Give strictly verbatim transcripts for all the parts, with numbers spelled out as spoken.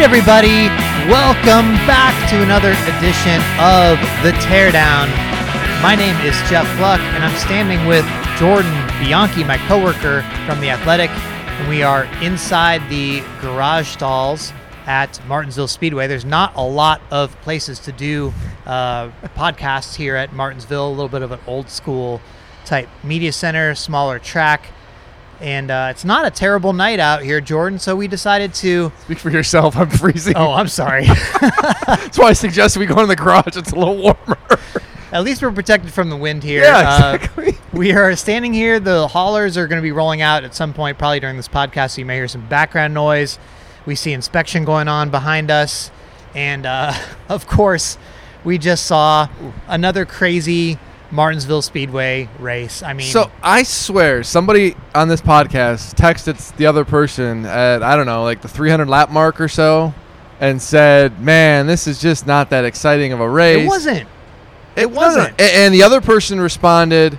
everybody. Welcome back to another edition of The Teardown. My name is Jeff Gluck, and I'm standing with Jordan Bianchi, my coworker from The Athletic, and we are inside the garage stalls at Martinsville Speedway. There's not a lot of places to do uh, podcasts here at Martinsville, a little bit of an old school type media center, smaller track. And uh, it's not a terrible night out here, Jordan, so we decided to... Speak for yourself. I'm freezing. Oh, I'm sorry. That's why I suggest we go in the garage. It's a little warmer. At least we're protected from the wind here. Yeah, exactly. Uh, we are standing here. The haulers are going to be rolling out at some point, probably during this podcast, so you may hear some background noise. We see inspection going on behind us. And, uh, of course, we just saw another crazy Martinsville Speedway race. I mean, so I swear somebody on this podcast texted the other person at, I don't know, like the three hundred lap mark or so and said, man, this is just not that exciting of a race. It wasn't. It, it wasn't. wasn't. And the other person responded,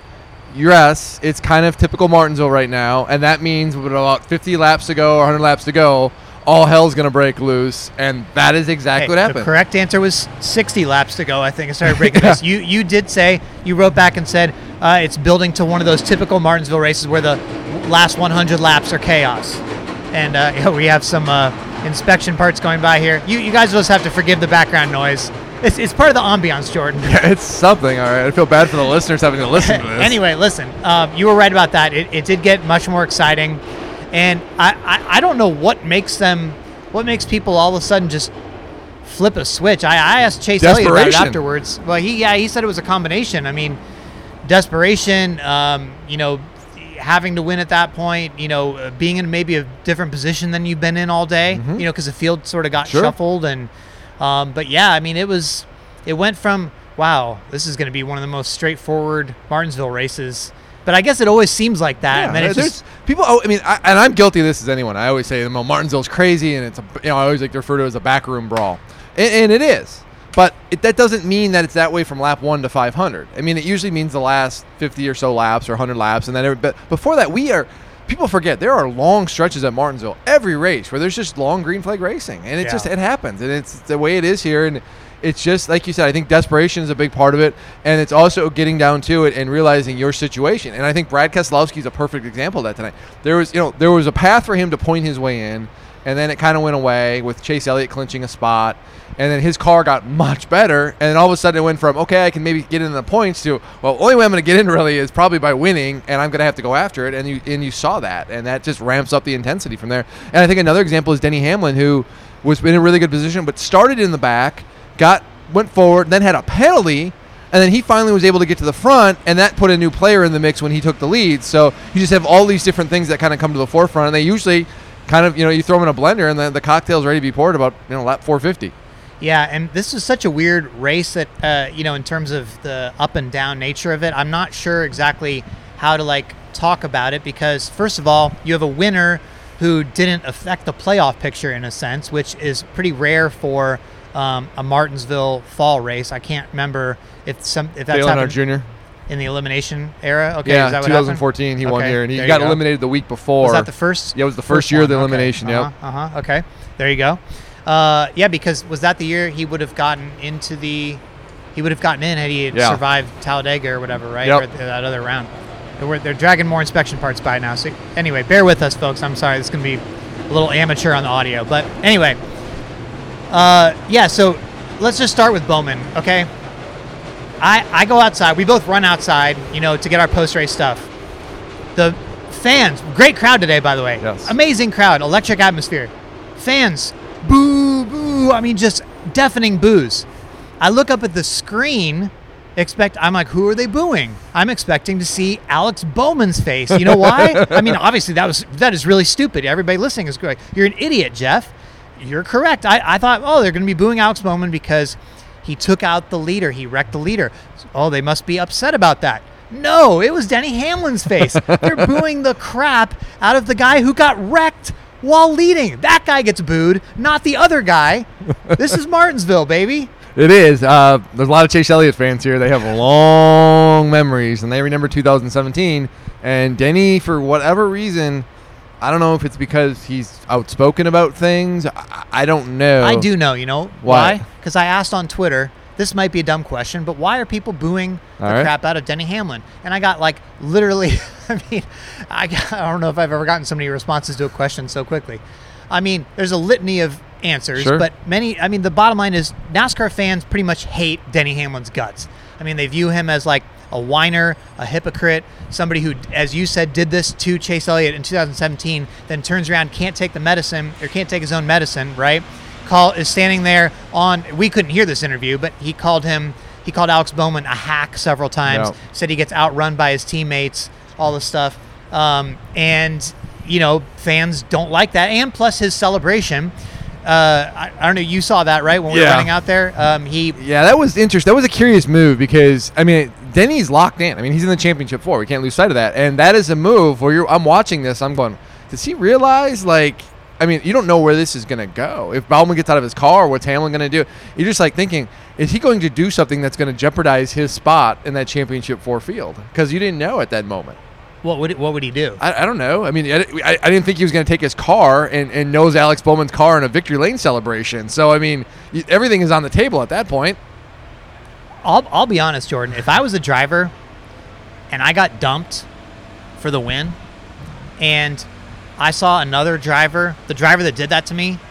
yes, it's kind of typical Martinsville right now. And that means with about fifty laps to go or one hundred laps to go, all hell's going to break loose, and that is exactly hey, what happened. The correct answer was sixty laps to go, I think, it started breaking loose. You you did say, you wrote back and said, uh, it's building to one of those typical Martinsville races where the last one hundred laps are chaos. And uh, you know, we have some uh, inspection parts going by here. You you guys just have to forgive the background noise. It's, it's part of the ambiance, Jordan. Yeah, it's something, all right. I feel bad for the listeners having to listen to this. Anyway, listen, um, you were right about that. It, it did get much more exciting. And I, I, I don't know what makes them, what makes people all of a sudden just flip a switch. I, I asked Chase Elliott about it afterwards. Well, he yeah he said it was a combination. I mean, desperation, um, you know, having to win at that point, you know, uh, being in maybe a different position than you've been in all day, mm-hmm. you know, because the field sort of got sure. shuffled. And um, but yeah, I mean, it was, it went from, wow, this is going to be one of the most straightforward Martinsville races. But I guess it always seems like that. Yeah, and then it's just people. Oh, I mean, I, and I'm guilty of this as anyone. I always say, well, Martinsville's crazy, and it's a, you know, I always like to refer to it as a backroom brawl, and, and it is. But it, that doesn't mean that it's that way from lap one to five hundred. I mean, it usually means the last fifty or so laps or one hundred laps, and then every, but before that, we are. People forget there are long stretches at Martinsville every race where there's just long green flag racing, and it yeah. just it happens, and it's the way it is here, and. It's just, like you said, I think desperation is a big part of it, and it's also getting down to it and realizing your situation. And I think Brad Keselowski is a perfect example of that tonight. There was, you know, there was a path for him to point his way in, and then it kind of went away with Chase Elliott clinching a spot, and then his car got much better, and then all of a sudden it went from, okay, I can maybe get in the points to, well, the only way I'm going to get in really is probably by winning, and I'm going to have to go after it, and you and you saw that, and that just ramps up the intensity from there. And I think another example is Denny Hamlin, who was in a really good position, but started in the back, got went forward, then had a penalty, and then he finally was able to get to the front, and that put a new player in the mix when he took the lead. So you just have all these different things that kind of come to the forefront, and they usually kind of, you know, you throw them in a blender, and the, the cocktail's ready to be poured about, you know, lap four fifty. Yeah, and this is such a weird race that, uh, you know, in terms of the up and down nature of it, I'm not sure exactly how to, like, talk about it because, first of all, you have a winner who didn't affect the playoff picture in a sense, which is pretty rare for Um, a Martinsville fall race. I can't remember if some if that's Dale happened Earnhardt Junior in the elimination era. Okay, yeah, is that what twenty fourteen happened? he won okay, here, and he got got eliminated the week before. Was that the first? Yeah, it was the first, first year one. of the Okay. elimination. Uh-huh, Yep. Uh huh. Okay. There you go. Uh, yeah, because was that the year he would have gotten into the? He would have gotten in had he had yeah. survived Talladega or whatever, right? Yep. Or that other round. They're, they're dragging more inspection parts by now. So anyway, bear with us, folks. I'm sorry, this is gonna be a little amateur on the audio, but anyway. Uh, yeah. So. Let's just start with Bowman, okay? I I go outside. We both run outside, you know, to get our post-race stuff. The fans, great crowd today, by the way. Yes. Amazing crowd, electric atmosphere. Fans, boo, boo. I mean, just deafening boos. I look up at the screen, expect. I'm like, who are they booing? I'm expecting to see Alex Bowman's face. You know why? I mean, obviously that was that is really stupid. Everybody listening is going, you're an idiot, Jeff. You're correct. I, I thought, oh, they're going to be booing Alex Bowman because he took out the leader. He wrecked the leader. Oh, they must be upset about that. No, it was Denny Hamlin's face. They're booing the crap out of the guy who got wrecked while leading. That guy gets booed, not the other guy. This is Martinsville, baby. It is. Uh, there's a lot of Chase Elliott fans here. They have long memories, and they remember two thousand seventeen. And Denny, for whatever reason, I don't know if it's because he's outspoken about things. I, I don't know. I do know. You know Why? why? Because I asked on Twitter. This might be a dumb question, but why are people booing the All right. crap out of Denny Hamlin? And I got like literally, I mean, I, got, I don't know if I've ever gotten so many responses to a question so quickly. I mean, there's a litany of answers, Sure. but many, I mean, the bottom line is NASCAR fans pretty much hate Denny Hamlin's guts. I mean, they view him as like a whiner, a hypocrite, somebody who, as you said, did this to Chase Elliott in two thousand seventeen, then turns around, can't take the medicine or can't take his own medicine, right? Call is standing there on. We couldn't hear this interview, but he called him. He called Alex Bowman a hack several times. Yeah. Said he gets outrun by his teammates. All this stuff, um, and you know, fans don't like that. And plus, his celebration. Uh, I, I don't know. You saw that, right? When we were Yeah. running out there, um, he. Yeah, that was interesting. That was a curious move because I mean, Denny's locked in. I mean, he's in the championship four. We can't lose sight of that. And that is a move where you're. I'm watching this. I'm going. Does he realize like? I mean, you don't know where this is going to go. If Bowman gets out of his car, what's Hamlin going to do? You're just like thinking, is he going to do something that's going to jeopardize his spot in that championship four field? Because you didn't know at that moment. What would what would he do? I, I don't know. I mean, I, I, I didn't think he was going to take his car and, and nose Alex Bowman's car in a victory lane celebration. So, I mean, y- everything is on the table at that point. I'll I'll be honest, Jordan. If I was a driver, and I got dumped for the win, and I saw another driver, the driver that did that to me,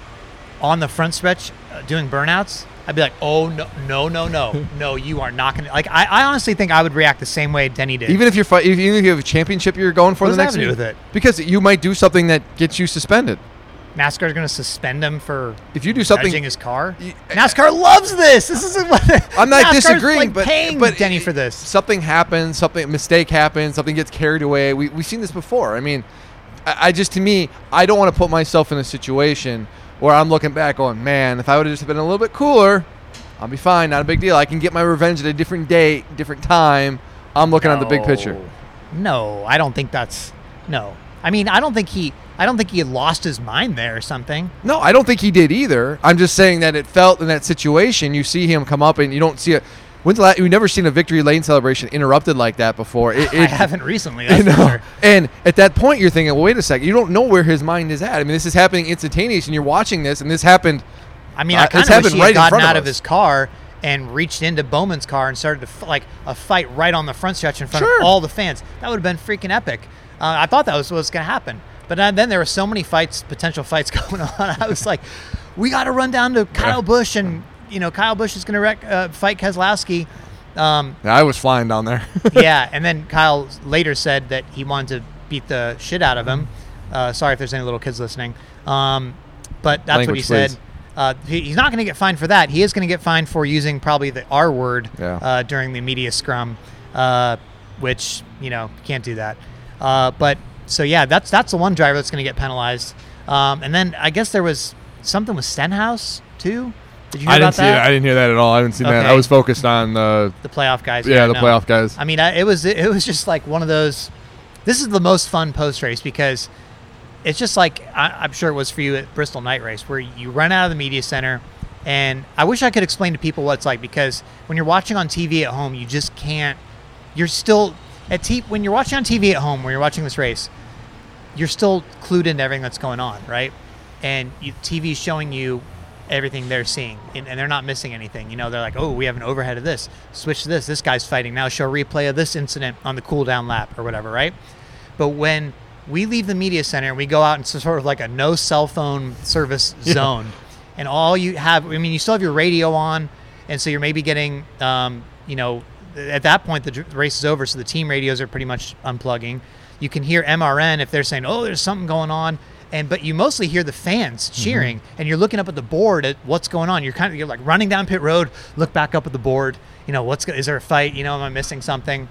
on the front stretch uh, doing burnouts, I'd be like, oh, no, no, no, no, no, you are not going to. Like, I, I honestly think I would react the same way Denny did. Even if you're fi- if, even if you have a championship you're going for What the does next that have to do week. with it? Because you might do something that gets you suspended. NASCAR is going to suspend him for If you do something, judging his car. y- NASCAR loves this. This isn't what I'm not NASCAR's, disagreeing, like, but paying but Denny for this. Something happens, something mistake happens, something gets carried away. We we've seen this before. I mean, I, I just to me, I don't want to put myself in a situation where I'm looking back going, man, if I would have just been a little bit cooler, I'll be fine. Not a big deal. I can get my revenge at a different date, different time. I'm looking at the big picture. No, I don't think that's no. I mean, I don't think he. I don't think he had lost his mind there or something. No, I don't think he did either. I'm just saying that it felt in that situation. You see him come up and you don't see it. When's the last, you've never seen a victory lane celebration interrupted like that before. It, I it, haven't recently. You That's for know, sure. and at that point you're thinking, well, wait a second. You don't know where his mind is at. I mean, this is happening instantaneous, and you're watching this, and this happened. I mean, Uh, I it's kind of wish happened he right had in gotten front of out of us. his car and reached into Bowman's car and started to f- like a fight right on the front stretch in front Sure. of all the fans. That would have been freaking epic. Uh, I thought that was what was going to happen, but uh, then there were so many fights, potential fights going on. I was like, we got to run down to Kyle Yeah. Busch, and you know, Kyle Busch is going to wreck, uh, fight Keselowski. Um, Yeah, I was flying down there. yeah, and then Kyle later said that he wanted to beat the shit out of him. Uh, sorry if there's any little kids listening. Um, but that's Language, what he said. please. Uh, he, he's not going to get fined for that. He is going to get fined for using probably the R word Yeah. uh, during the media scrum, uh, which, you know, can't do that. Uh, but so, yeah, that's that's the one driver that's going to get penalized. Um, and then I guess there was something with Stenhouse, too. Did you hear I about didn't see that? that. I didn't hear that at all. I didn't see that. Okay. I was focused on the The playoff guys. yeah, the no. playoff guys. I mean, I, it was it was just like one of those. This is the most fun post race because it's just like I, I'm sure it was for you at Bristol Night Race, where you run out of the media center, and I wish I could explain to people what it's like, because when you're watching on T V at home, you just can't. You're still at T when you're watching on T V at home, when you're watching this race, you're still clued into everything that's going on, right? And you, T V's showing you everything they're seeing, and, and they're not missing anything. You know, they're like, oh, we have an overhead of this. Switch to this. This guy's fighting. Now show a replay of this incident on the cool down lap or whatever, right? But when we leave the media center and we go out into sort of like a no cell phone service zone, and all you have, I mean, you still have your radio on, and so you're maybe getting, um, you know, at that point the dr- race is over, so the team radios are pretty much unplugging. You can hear M R N if they're saying, oh, there's something going on. And but you mostly hear the fans cheering, mm-hmm. and you're looking up at the board at what's going on. You're kind of you're like running down pit road, look back up at the board. You know, what's is there a fight? You know, am I missing something?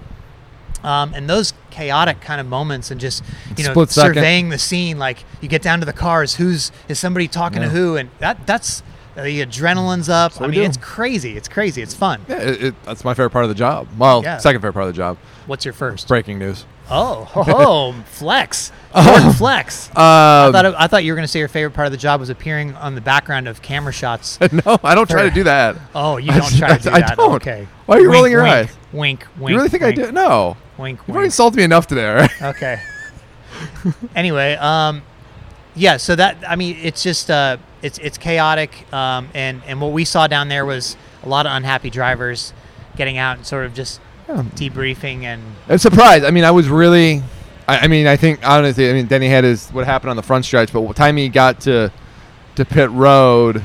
Um, and those chaotic kind of moments, and just you know Split second. surveying the scene. Like you get down to the cars, who's is somebody talking Yeah. to who? And that that's uh, the adrenaline's up. That's what I we mean, do. it's crazy. It's crazy. It's fun. Yeah, it, it, that's my favorite part of the job. Well, Yeah. second favorite part of the job. What's your first? Breaking news. Oh, oh, oh flex. Jordan flex. I Um, thought it, I thought you were going to say your favorite part of the job was appearing on the background of camera shots. no, I don't try to do that. Oh, you don't try to do I that. don't. Okay. Why are you Wink, rolling your wink, eyes? Wink, wink. You really think wink, I do? No. Wink, You've already wink. insulted me enough today, all right? Okay. Anyway, um, yeah. So that I mean, it's just uh, it's it's chaotic, um, and and what we saw down there was a lot of unhappy drivers getting out and sort of just Yeah. debriefing and I'm surprised. I mean, I was really. I, I mean, I think honestly, I mean, Denny had his what happened on the front stretch, but what time he got to to pit road,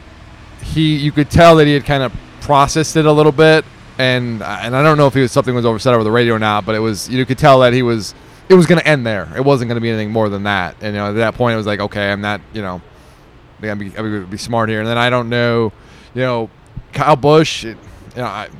he you could tell that he had kind of processed it a little bit, and and I don't know if he was something was oversaid over the radio or not, but it was you could tell that he was it was going to end there. It wasn't going to be anything more than that. And you know, at that point, it was like, okay, I'm not, you know, I gotta be, I gotta be smart here. And then I don't know, you know, Kyle Busch, it, you know, I,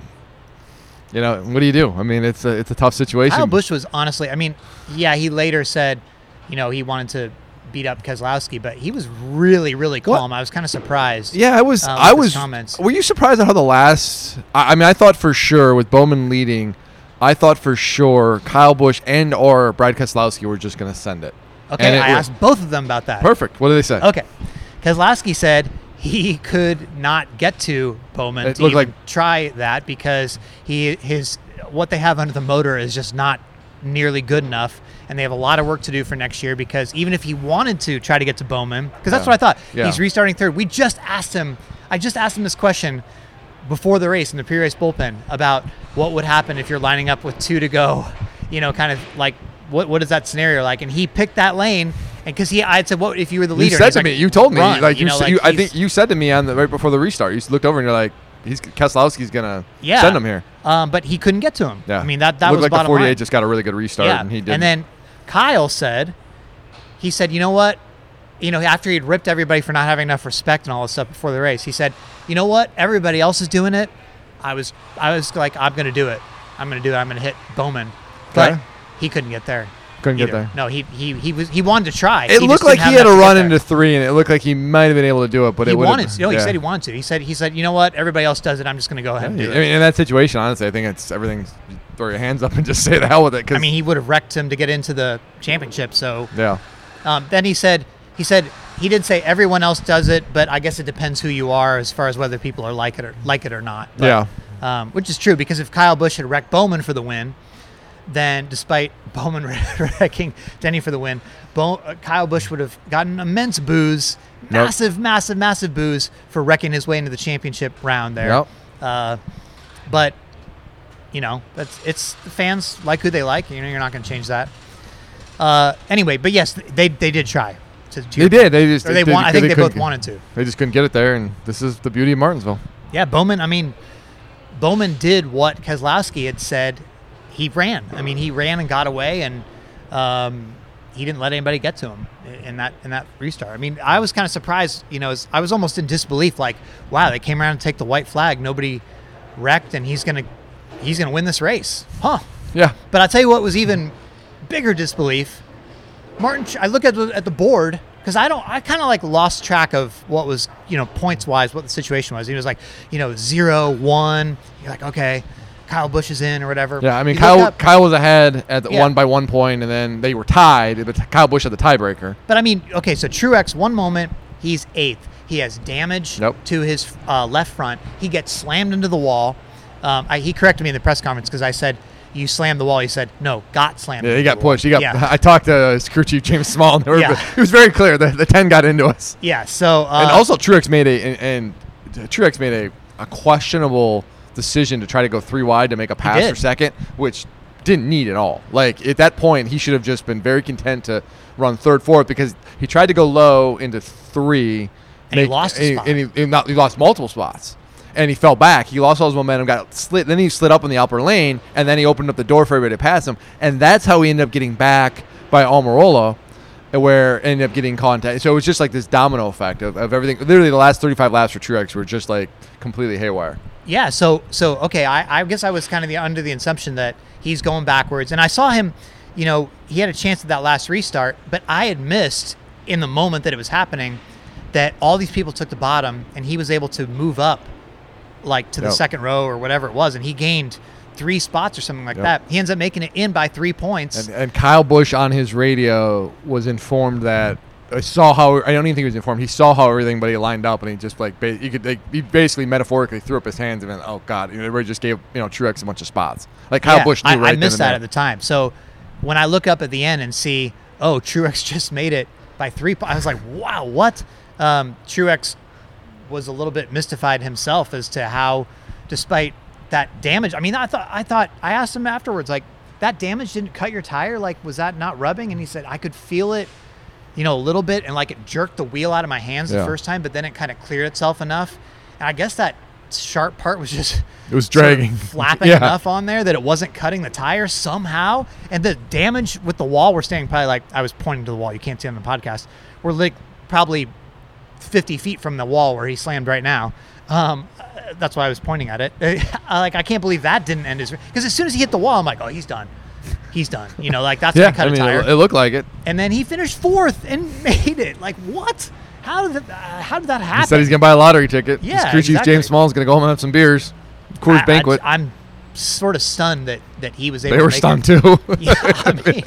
you know, what do you do? I mean, it's a it's a tough situation. Kyle Busch was honestly, I mean, yeah, he later said, you know, he wanted to beat up Keselowski, but he was really, really calm. What? I was kind of surprised. Yeah, I was. uh, with I his was. comments. Were you surprised at how the last? I, I mean, I thought for sure with Bowman leading, I thought for sure Kyle Busch and or Brad Keselowski were just going to send it. Okay, And it I was- asked both of them about that. Perfect. What did they say? Okay. Keselowski said he could not get to Bowman It to looked even like- try that because he his what they have under the motor is just not nearly good enough, and they have a lot of work to do for next year because even if he wanted to try to get to Bowman, because that's Yeah. what I thought, Yeah. he's restarting third. We just asked him, I just asked him this question before the race in the pre-race bullpen about what would happen if you're lining up with two to go, you know, kind of like what what is that scenario like? And he picked that lane. And because he, I had said, "What if you were the You leader?" said And he's to like, me. You told me. "Run," like you. know, s- like you I he's- think you said to me on the right before the restart. You looked over and you're like, "He's Keselowski's gonna yeah. send him here." Um, but he couldn't get to him. Yeah. I mean that that looked was like the bottom forty-eight line. just got a really good restart, Yeah. and he did. And then Kyle said, he said, "You know what? You know, after he'd ripped everybody for not having enough respect and all this stuff before the race, he said, "You know what? Everybody else is doing it. I was, I was like, I'm going to do it. I'm going to do it. I'm going to hit Bowman." But Okay. he couldn't get there. couldn't get either. there. No, he he he was he wanted to try. It He looked just like didn't he have had a enough to run get there. into three, and it looked like he might have been able to do it, but He it would wanted to. No, he yeah. said he wanted to. He said he said, "You know what? Everybody else does it. I'm just going to go ahead and I do mean, it." in that situation, honestly, I think it's everything's throw your hands up and just say the hell with it. 'Cause, I mean, he would have wrecked him to get into the championship. So yeah, um, then he said, he said he did say everyone else does it, but I guess it depends who you are as far as whether people are like it or like it or not. But, yeah. um, which is true because if Kyle Busch had wrecked Bowman for the win, then despite Bowman wrecking Denny for the win, Bo- uh, Kyle Busch would have gotten immense boos, Nope. massive, massive, massive boos for wrecking his way into the championship round there. Yep. Uh, but you know, that's it's the fans like who they like. You know, you're not going to change that. Uh, anyway, but yes, they they did try. To, to They did. They just Or they they, want. I think they, both couldn't- wanted to. They just couldn't get it there, and this is the beauty of Martinsville. Yeah, Bowman. I mean, Bowman did what Keselowski had said. He ran. I mean, he ran and got away, and um, he didn't let anybody get to him in that in that restart. I mean, I was kind of surprised. You know, as- I was almost in disbelief. Like, wow, they came around to take the white flag. Nobody wrecked, and he's gonna he's gonna win this race, huh? Yeah. But I'll tell you what was even bigger disbelief. Martin, I look at the, at the board because I don't. I kind of like lost track of what was, you know, points wise, what the situation was. He was like, you know, zero, one. You're like, okay, Kyle Busch is in or whatever. Yeah, I mean, You Kyle look up- Kyle was ahead at the Yeah. one by one point, and then they were tied, but Kyle Busch had the tiebreaker. But I mean, okay, so Truex, one moment he's eighth. He has damage Nope. to his uh, left front. He gets slammed into the wall. Um, I, he corrected me in the press conference because I said, "You slammed the wall." He said, "No, got slammed." Yeah, into he got the wall." pushed. He got. Yeah. I talked to crew chief James Small, and they were, Yeah. it was very clear that the ten got into us. Yeah. So uh, And also, Truex made a and, and Truex made a, a questionable decision to try to go three wide to make a pass did. for second, which didn't need at all. Like at that point, he should have just been very content to run third, fourth because he tried to go low into three, And he lost a and, spot. and he, and not, he lost multiple spots. And he fell back. He lost all his momentum, got slid. Then he slid up in the upper lane, and then he opened up the door for everybody to pass him. And that's how he ended up getting back by Almirola, where ended up getting contact. So it was just like this domino effect of, of everything. Literally, the last thirty-five laps for Truex were just like completely haywire. Yeah, so so okay, I, I guess I was kind of the, under the assumption that he's going backwards, and I saw him, you know, he had a chance at that last restart, but I had missed in the moment that it was happening that all these people took the bottom, and he was able to move up, like to the Yep. second row or whatever it was, and he gained three spots or something like Yep. that. He ends up making it in by three points. And, and Kyle Busch on his radio was informed that I saw how I don't even think he was informed. He saw how everybody lined up, and he just like ba- he could like, he basically metaphorically threw up his hands and went, "Oh God!" You know, everybody just gave you know Truex a bunch of spots. Like Kyle Yeah, Busch knew I, right I missed then that and at the time. So when I look up at the end and see, oh, Truex just made it by three. Po-. I was like, wow, what? Um, Truex was a little bit mystified himself as to how, despite that damage, I mean, I thought, I thought, I asked him afterwards, like, that damage didn't cut your tire? Like, was that not rubbing? And he said, I could feel it, you know, a little bit, and like it jerked the wheel out of my hands yeah. the first time, but then it kind of cleared itself enough. And I guess that sharp part was just it was dragging, sort of flapping yeah. enough on there that it wasn't cutting the tire somehow. And the damage with the wall, we're staying probably like, I was pointing to the wall, you can't see on the podcast. We're like probably fifty feet from the wall where he slammed right now. Um, that's why I was pointing at it. Like, I can't believe that didn't end his, because as soon as he hit the wall, I'm like, oh, he's done. He's done. You know, like that's yeah, gonna cut I mean, a tire. It, it looked like it. And then he finished fourth and made it. Like, what? How did that, uh, how did that happen? He said he's gonna buy a lottery ticket. Yeah, His crew chief exactly. James Small is gonna go home and have some beers. Coors I, Banquet. I, I'm sort of stunned that, that he was able they to were make stunned it. too. Yeah, I mean,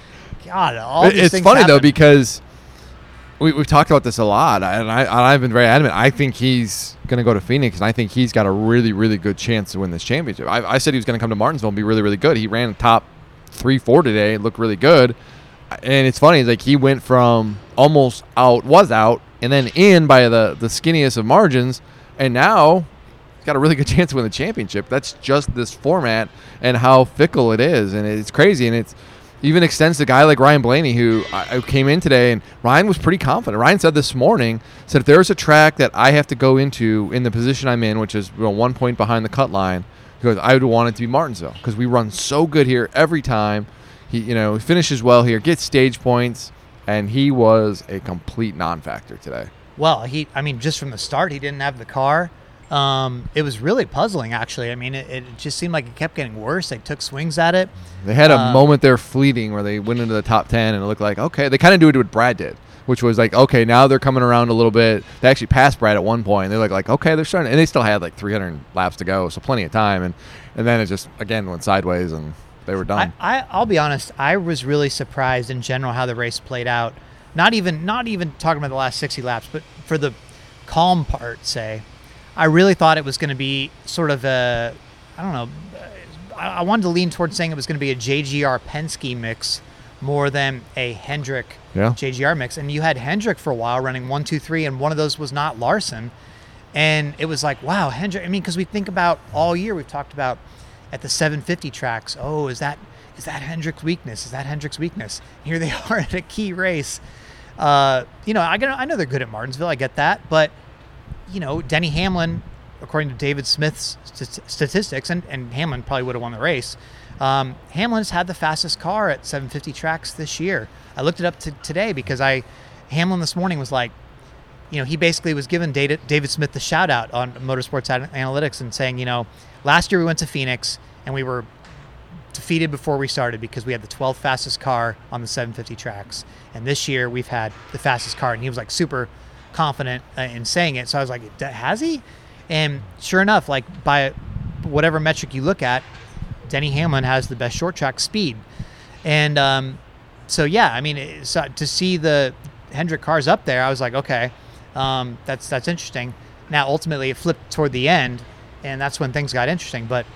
God, all these It's things funny happen. though, because we, we've talked about this a lot, and, I, and I've been very adamant. I think he's going to go to Phoenix, and I think he's got a really, really good chance to win this championship. I, I said he was going to come to Martinsville and be really, really good. He ran top three, four today, looked really good. And it's funny, it's like he went from almost out, was out, and then in by the, the skinniest of margins, and now he's got a really good chance to win the championship. That's just this format and how fickle it is, and it's crazy, and it's even extends to a guy like Ryan Blaney, who I, I came in today, and Ryan was pretty confident. Ryan said this morning, said if there's a track that I have to go into in the position I'm in, which is you know, one point behind the cut line, he goes, I would want it to be Martinsville because we run so good here every time. He, you know, finishes well here, gets stage points, and he was a complete non-factor today. Well, he, I mean, just from the start, he didn't have the car. Um, it was really puzzling, actually. I mean, it, it just seemed like it kept getting worse. They took swings at it. They had a Um, moment there fleeting where they went into the top ten, and it looked like, okay, they kind of do it what Brad did, which was like, okay, now they're coming around a little bit. They actually passed Brad at one point. They looked like, okay, they're starting, and they still had like three hundred laps to go, so plenty of time. And, and then it just, again, went sideways, and they were done. I, I, I'll be honest. I was really surprised in general how the race played out. Not even, not even talking about the last sixty laps, but for the calm part, say, I really thought it was going to be sort of a, I don't know, I, I wanted to lean towards saying it was going to be a J G R Penske mix more than a Hendrick Yeah. J G R mix. And you had Hendrick for a while running one, two, three, and one of those was not Larson. And it was like, wow, Hendrick. I mean, because we think about all year, we've talked about at the seven fifty tracks, oh, is that is that Hendrick's weakness? Is that Hendrick's weakness? Here they are at a key race. Uh, you know, I, I know they're good at Martinsville. I get that. But, you know, Denny Hamlin, according to David Smith's st- statistics, and, and Hamlin probably would have won the race, um, Hamlin's had the fastest car at seven fifty tracks this year. I looked it up to today because I Hamlin this morning was like, you know, he basically was giving David, David Smith the shout out on Motorsports Analytics and saying, you know, last year we went to Phoenix and we were defeated before we started because we had the twelfth fastest car on the seven fifty tracks. And this year we've had the fastest car. And he was like super confident uh, in saying it. So I was like, has he? And sure enough, like by whatever metric you look at, Denny Hamlin has the best short track speed. And um, so, yeah, I mean, it, so to see the Hendrick cars up there, I was like, okay, um, that's that's interesting. Now, ultimately, it flipped toward the end, and that's when things got interesting. But,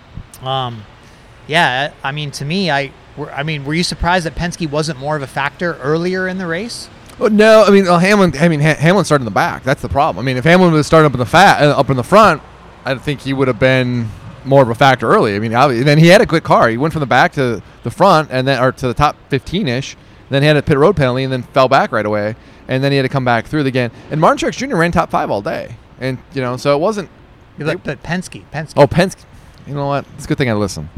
um, yeah, I mean, to me, I, were, I mean, were you surprised that Penske wasn't more of a factor earlier in the race? Well, no, I mean, well, Hamlin. I mean, ha- Hamlin started in the back. That's the problem. I mean, if Hamlin would have started up in the fat, uh, up in the front, I think he would have been more of a factor early. I mean, obviously, then he had a good car. He went from the back to the front, and then or to the top fifteen-ish. Then he had a pit road penalty, and then fell back right away. And then he had to come back through it again. And Martin Truex Junior ran top five all day, and you know, so it wasn't. But, but Penske, Penske. Oh, Penske. You know what? It's a good thing I listened.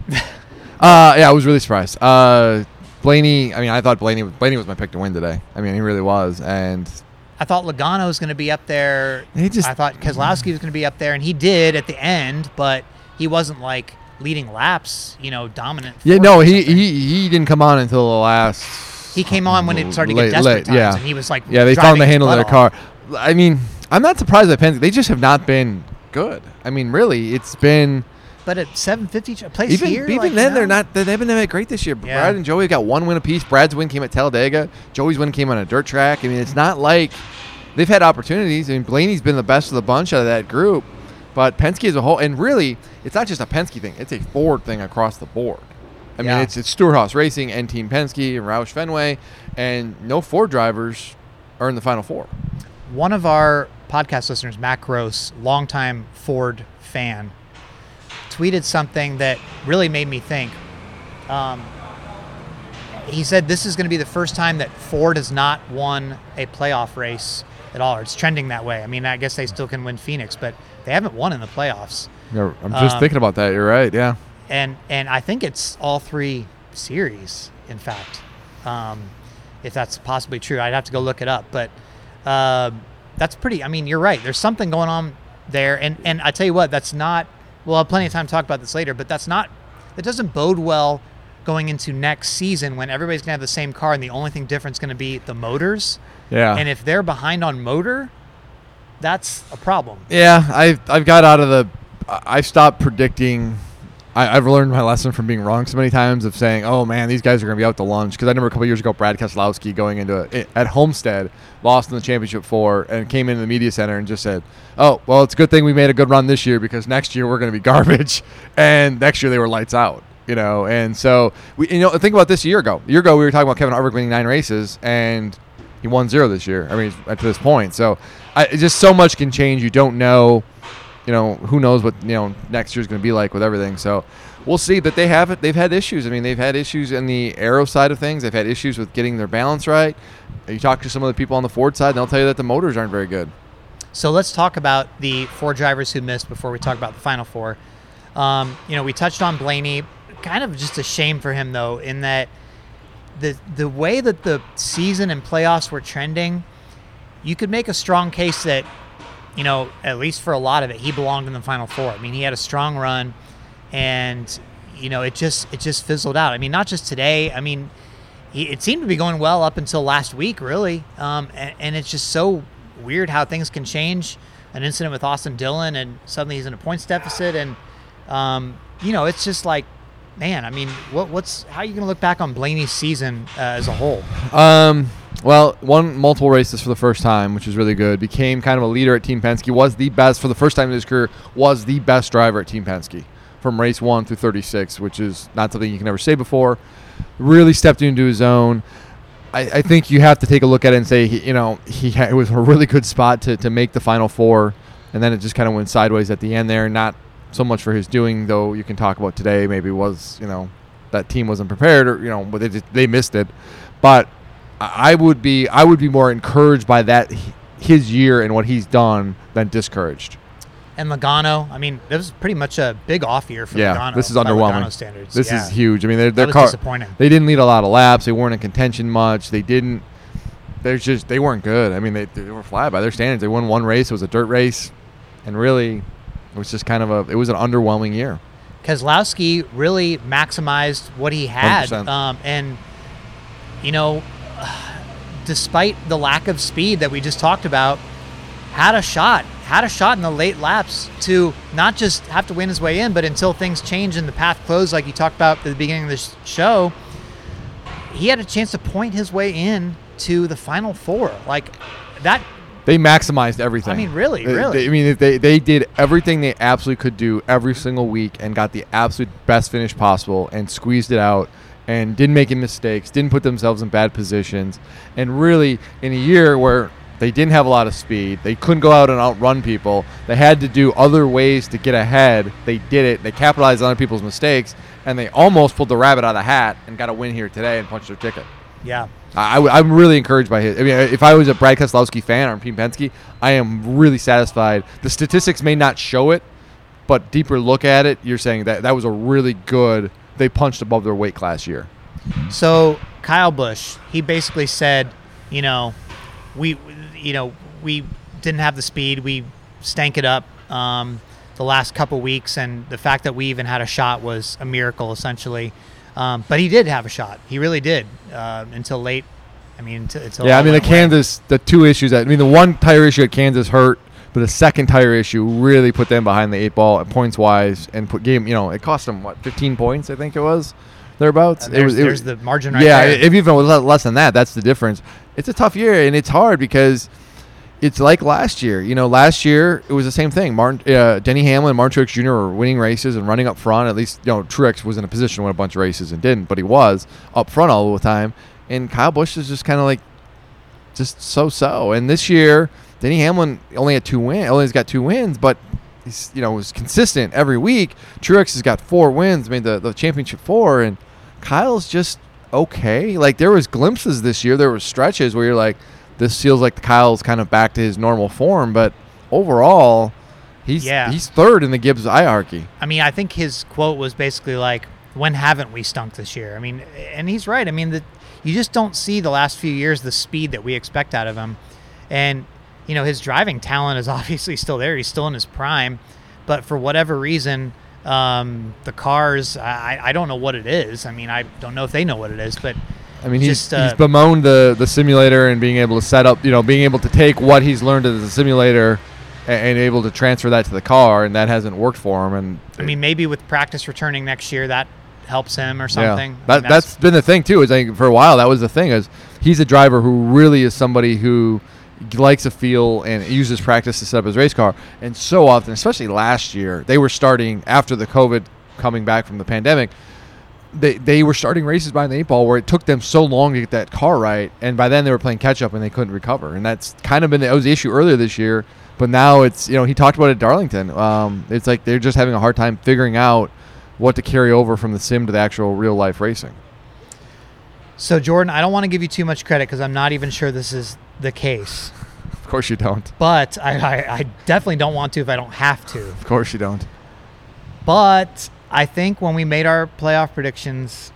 uh, yeah, I was really surprised. Uh, Blaney. I mean, I thought Blaney. Blaney was my pick to win today. I mean, he really was, and. I thought Logano was going to be up there. He just, I thought Keselowski was going to be up there, and he did at the end, but he wasn't like leading laps, you know, dominant. Yeah, force no, or he, something. he he didn't come on until the last. He came on when it started to late, get desperate late, times, yeah. and he was like, yeah, they driving found the his handle of their butt car. off. I mean, I'm not surprised at Penske. They just have not been good. I mean, really, it's been. But at seven fifty, a place Even here, even like, then, no. they're not. They haven't been that great this year. Yeah. Brad and Joey got one win apiece. Brad's win came at Talladega. Joey's win came on a dirt track. I mean, it's not like they've had opportunities. I mean, Blaney's been the best of the bunch out of that group, but Penske as a whole, and really, it's not just a Penske thing. It's a Ford thing across the board. I Yeah. mean, it's it's Stewart-Haas Racing and Team Penske and Roush Fenway, and no Ford drivers are in the Final Four. One of our podcast listeners, Matt Gross, longtime Ford fan, tweeted something that really made me think. Um, he said this is going to be the first time that Ford has not won a playoff race at all. Or it's trending that way. I mean, I guess they still can win Phoenix, but they haven't won in the playoffs. Yeah, I'm just Um, thinking about that. You're right. Yeah. And and I think it's all three series, in fact, um, if that's possibly true. I'd have to go look it up. But uh, that's pretty, I mean, you're right. There's something going on there. And, and I tell you what, that's not, we'll have plenty of time to talk about this later, but that's not, that doesn't bode well going into next season when everybody's going to have the same car and the only thing different is going to be the motors. Yeah. And if they're behind on motor, that's a problem. Yeah, I've I've got out of the. I stopped predicting. I, I've learned my lesson from being wrong so many times of saying, "Oh man, these guys are going to be out to lunch." Because I remember a couple years ago, Brad Keselowski going into a, at Homestead, lost in the championship four, and came into the media center and just said, "Oh, well, it's a good thing we made a good run this year because next year we're going to be garbage." And next year they were lights out. You know, and so we. You know, think about this a year ago. A year ago we were talking about Kevin Harvick winning nine races and. He won zero this year. I mean, at this point. So, I, just so much can change. You don't know, you know, who knows what you know next year's going to be like with everything. So, we'll see. But they have it. They've had issues. I mean, they've had issues in the aero side of things. They've had issues with getting their balance right. You talk to some of the people on the Ford side, and they'll tell you that the motors aren't very good. So let's talk about the four drivers who missed before we talk about the Final Four. Um, you know, we touched on Blaney. Kind of just a shame for him though, in that. The the way that the season and playoffs were trending, you could make a strong case that, you know, at least for a lot of it, he belonged in the Final Four. I mean, he had a strong run, and you know, it just it just fizzled out. I mean, not just today. I mean, he, it seemed to be going well up until last week, really. Um, and, and it's just so weird how things can change. An incident with Austin Dillon, and suddenly he's in a points deficit, and um, you know, it's just like. Man, I mean, what, what's how are you going to look back on Blaney's season uh, as a whole? Um, well, won multiple races for the first time, which was really good. Became kind of a leader at Team Penske. Was the best for the first time in his career. Was the best driver at Team Penske from race one through thirty-six, which is not something you can ever say before. Really stepped into his own. I, I think you have to take a look at it and say, he, you know, he had, it was a really good spot to to make the Final Four, and then it just kind of went sideways at the end there. Not so much for his doing, though. You can talk about today. Maybe was you know that team wasn't prepared, or you know, but they just, they missed it. But I would be I would be more encouraged by that his year and what he's done than discouraged. And Logano, I mean, this was pretty much a big off year for yeah, Logano. this is by underwhelming. Logano standards. This yeah. is huge. I mean, their That their was car disappointing. they didn't lead a lot of laps. They weren't in contention much. They didn't. There's just they weren't good. I mean, they they were flat by their standards. They won one race. It was a dirt race, and really. It was just kind of a. It was an underwhelming year. Keselowski really maximized what he had, um, and you know, despite the lack of speed that we just talked about, had a shot, had a shot in the late laps to not just have to win his way in, but until things change and the path closed, like you talked about at the beginning of the show, he had a chance to point his way in to the Final Four, like that. They maximized everything. I mean, really, they, really. They, I mean, they they did everything they absolutely could do every single week and got the absolute best finish possible and squeezed it out and didn't make any mistakes, didn't put themselves in bad positions. And really, in a year where they didn't have a lot of speed, they couldn't go out and outrun people, they had to do other ways to get ahead. They did it. They capitalized on other people's mistakes, and they almost pulled the rabbit out of the hat and got a win here today and punched their ticket. Yeah. I, I'm really encouraged by his. I mean, if I was a Brad Keselowski fan or Team Penske, I am really satisfied. The statistics may not show it, but deeper look at it, you're saying that that was a really good. They punched above their weight class year. So Kyle Busch, he basically said, you know, we, you know, we didn't have the speed. We stank it up um, the last couple weeks, and the fact that we even had a shot was a miracle, essentially. Um, but he did have a shot. He really did uh, until late. I mean, until, until yeah. I all mean, the went away. Kansas, the two issues. That, I mean, the one tire issue at Kansas hurt, but the second tire issue really put them behind the eight ball points wise, and put game. You know, it cost them what fifteen points, I think it was, thereabouts. Uh, it there's, was. It there's was, the margin right yeah, there. if even less than that, that's the difference. It's a tough year, and it's hard because it's like last year. You know, last year it was the same thing. Martin, uh, Denny Hamlin and Martin Truex Junior were winning races and running up front. At least, you know, Truex was in a position to win a bunch of races and didn't, but he was up front all the time. And Kyle Busch is just kind of like, just so-so. And this year, Denny Hamlin only had two wins. Only has got two wins, but he's, you know, was consistent every week. Truex has got four wins, made the, the championship four, and Kyle's just okay. Like, there was glimpses this year. There were stretches where you're like, this feels like Kyle's kind of back to his normal form, but overall, he's yeah. he's third in the Gibbs hierarchy. I mean, I think his quote was basically like, when haven't we stunk this year? I mean, and he's right. I mean, the, you just don't see the last few years the speed that we expect out of him. And, you know, his driving talent is obviously still there. He's still in his prime. But for whatever reason, um, the cars, I, I don't know what it is. I mean, I don't know if they know what it is, but I mean, he's, just, uh, he's bemoaned the, the simulator and being able to set up, you know, being able to take what he's learned as a simulator and, and able to transfer that to the car, and that hasn't worked for him. And I mean, maybe with practice returning next year, that helps him or something. Yeah. I That, mean, that's, that's been the thing, too, is I think for a while that was the thing, is he's a driver who really is somebody who likes a feel and uses practice to set up his race car. And so often, especially last year, they were starting after the COVID coming back from the pandemic, they they were starting races behind the eight ball where it took them so long to get that car right, and by then they were playing catch up and they couldn't recover. And that's kind of been the, that was the issue earlier this year, but now it's, you know, he talked about it at Darlington. Um, it's like they're just having a hard time figuring out what to carry over from the sim to the actual real life racing. So, Jordan, I don't want to give you too much credit because I'm not even sure this is the case. Of course you don't. But I, I, I definitely don't want to if I don't have to. Of course you don't. But I think when we made our playoff predictions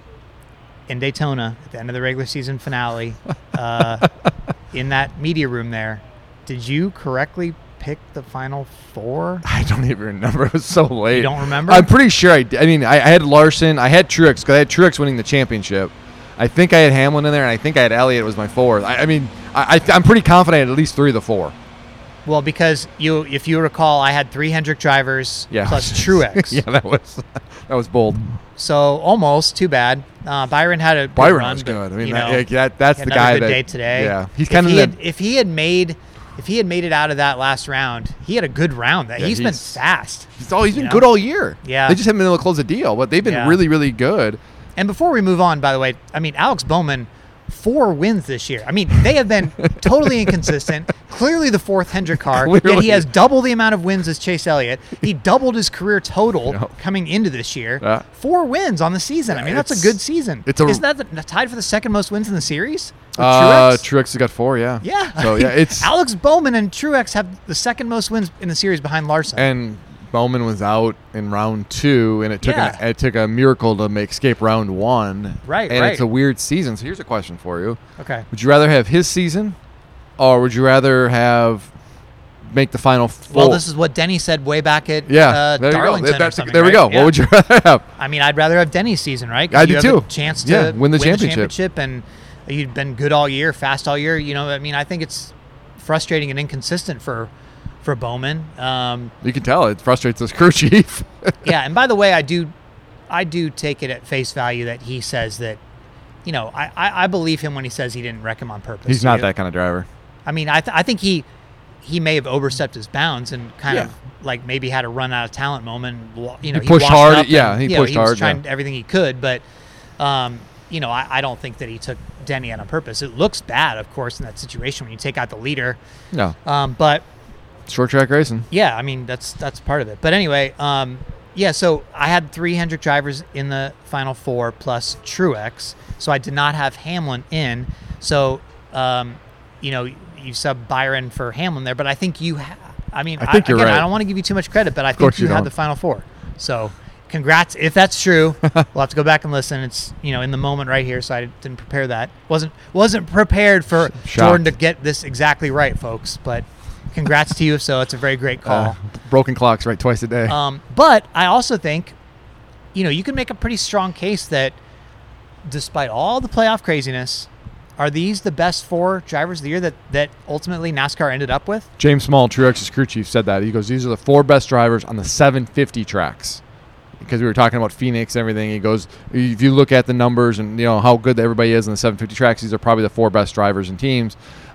in Daytona at the end of the regular season finale, uh, in that media room there, did you correctly pick the final four? I don't even remember. It was so late. You don't remember? I'm pretty sure I did. I mean, I, I had Larson. I had Truex because I had Truex winning the championship. I think I had Hamlin in there, and I think I had Elliott was my fourth. I, I mean, I, I, I'm pretty confident I had at least three of the four. Well, because you, if you recall, I had three Hendrick drivers Yeah. plus Truex. Yeah, that was that was bold. So almost too bad. Uh, Byron had a good Byron run, was but, good. I mean, you that, know, yeah, that that's had the another guy good that. day today. Yeah, he's If kind of he the. had, if he had made, if he had made it out of that last round, he had a good round. That Yeah, he's been he's- fast. He's, all, he's been you know? good all year. Yeah. They just haven't been able to close the deal, but they've been Yeah. really, really good. And before we move on, by the way, I mean Alex Bowman, four wins this year. I mean they have been totally inconsistent. Clearly the fourth Hendrick car. Yet Clearly. he has double the amount of wins as Chase Elliott. He doubled his career total Yeah. coming into this year. Yeah. Four wins on the season. I mean that's a It's- good season. it's a- Isn't that the, tied for the second most wins in the series? With Uh, Truex? Truex has got four. Yeah. Yeah. So yeah, it's Alex Bowman and Truex have the second most wins in the series behind Larson. and Bowman was out in round two, and it took Yeah. an, it took a miracle to make escape round one. Right, and right. it's a weird season. So here's a question for you: okay. would you rather have his season, or would you rather have make the final four? Well, this is what Denny said way back at yeah. uh, there you go. Darlington. That- or that's- something, there we right? go. Yeah. What would you rather have? I mean, I'd rather have Denny's season, right? 'Cause I you do have too. A chance to Yeah, win the the championship. championship, and you've been good all year, fast all year. You know, I mean, I think it's frustrating and inconsistent for for Bowman. Um, You can tell it frustrates his crew chief. yeah, and by the way, I do, I do take it at face value that he says that, you know, I, I, I believe him when he says he didn't wreck him on purpose. He's not You- that kind of driver. I mean, I th- I think he he may have overstepped his bounds and kind Yeah. of like maybe had a run out of talent moment. Wa- You know, He pushed washed hard, up yeah, and, he you know, pushed he was hard, trying yeah. everything he could, but um, you know, I, I don't think that he took Denny out on purpose. It looks bad, of course, in that situation when you take out the leader. No, Um, but short track racing. yeah, I mean that's that's part of it. But anyway, um, yeah. So I had three Hendrick drivers in the final four plus Truex. So I did not have Hamlin in. So um, you know, you sub Byron for Hamlin there, but I think you. Ha- I mean, I think you're again, right. I don't want to give you too much credit, but I think course you, you had don't. the final four. So congrats if that's true. We'll have to go back and listen. It's you know in the moment right here, so I didn't prepare that. wasn't wasn't prepared for Shocked. Jordan to get this exactly right, folks. But congrats to you. So it's a very great call. Uh, broken clocks right twice a day. Um, but I also think, you know, you can make a pretty strong case that despite all the playoff craziness, are these the best four drivers of the year that, that ultimately NASCAR ended up with? James Small, Truex's crew chief, said that. He goes, these are the four best drivers on the seven fifty tracks. Because we were talking about Phoenix and everything. He goes, if you look at the numbers and you know how good everybody is on the seven fifty tracks, these are probably the four best drivers and teams.